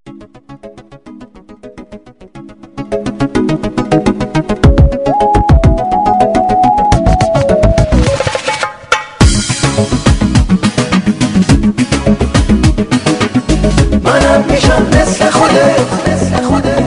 منم میشم مثل خودت، مثل خودت.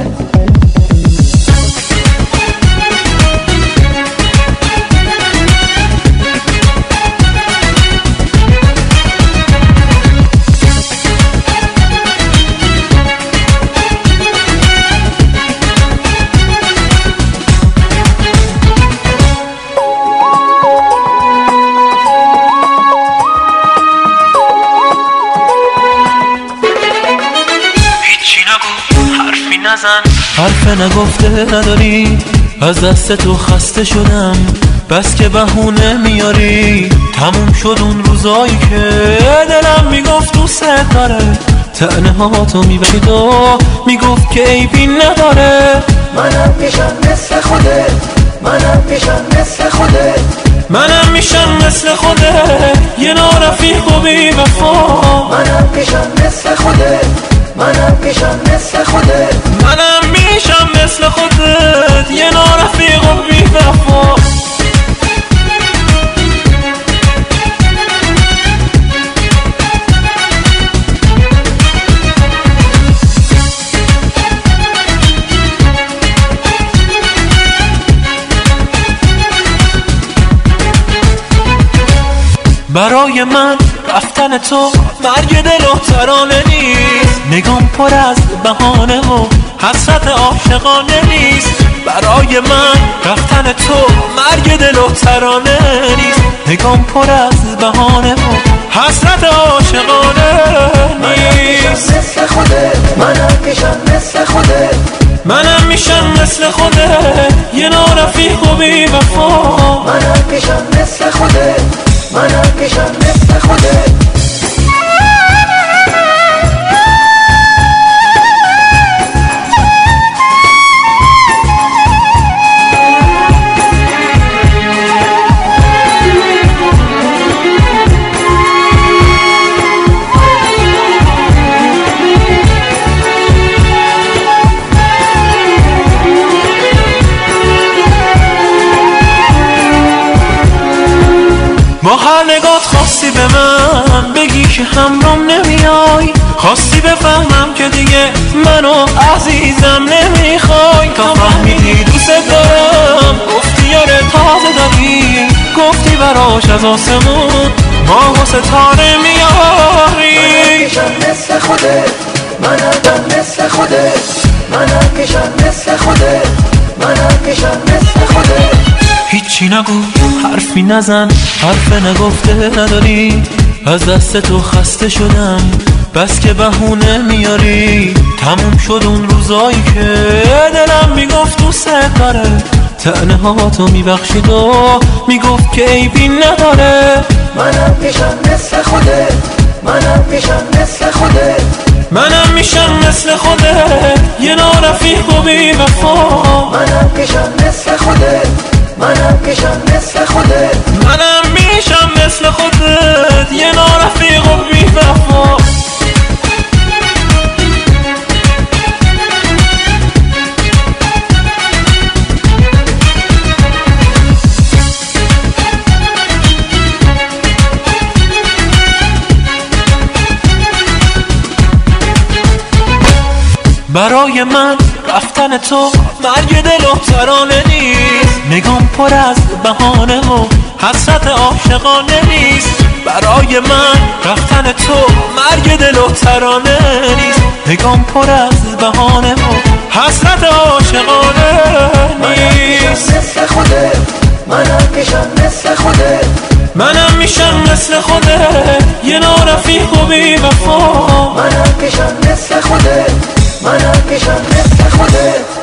حرف نگفته نداری، از دست تو خسته شدم، بس که بهونه میاری. تموم شد اون روزایی که دلم میگفت دوست داره، طعنه ها تو میبرید و میگفت که عیبی نداره. منم میشم مثل خودت، منم میشم مثل خودت. منم میشم مثل خودت، یه نارفیق و بی وفا. منم میشم مثل خودت، منم میشم مثل خودت. منم میشم مثل خودت، یه نارفیق و بی وفا. برای من رفتن تو مرگ دل و ترانه نیست، نگام پر از بهانه و حسرت عاشقانه نیست. برای من رفتن تو مرگ دل و ترانه نیست، نگام پر از بهانه و حسرت عاشقانه نیست. منم مثل خودت، منم میشم مثل خودت. منم میشم مثل خودت، یه نارفیق و بی وفا. منم میشم مثل خودت، منم میشم مثل خودت. با هر نگات خواستی به من بگی که همرام نمیای، خواستی بفهمم که دیگه منو عزیزم نمیخوای. تا فهمیدی دوست دارم، گفتی یاره تازه داری، گفتی براش از آسمون ماه و ستاره میاری. منم میشم مثل خودت، منم مثل خودت. منم میشم مثل خودت، منم میشم مثل خودت. هیچی نگو، حرفی نزن، حرف نگفته نداری، از دست تو خسته شدم، بس که بهونه میاری. تموم شد اون روزایی که دلم میگفت دوست داره، طعنه ها تو میبخشید و میگفت که عیبی نداره. منم میشم مثل خودت، منم میشم مثل خودت. منم میشم مثل خودت، یه نارفیق و بی وفا. منم میشم مثل خودت، منم میشم مثل خودت. منم میشم مثل خودت، یه نارفیق و بی وفا. برای من رفتن تو مرگ دل و ترانه نیست، نگام پر از بهانه و حسرت عاشقانه نیست. برای من رفتن تو مرگ دل و ترانه نیست، نگام پر از بهانه و حسرت عاشقانه نیست. منم مثل خودت، منم میشم مثل خودت. منم میشم مثل خودت، یه نارفیق و بی وفا. منم میشم مثل خودت، منم میشم مثل خودت.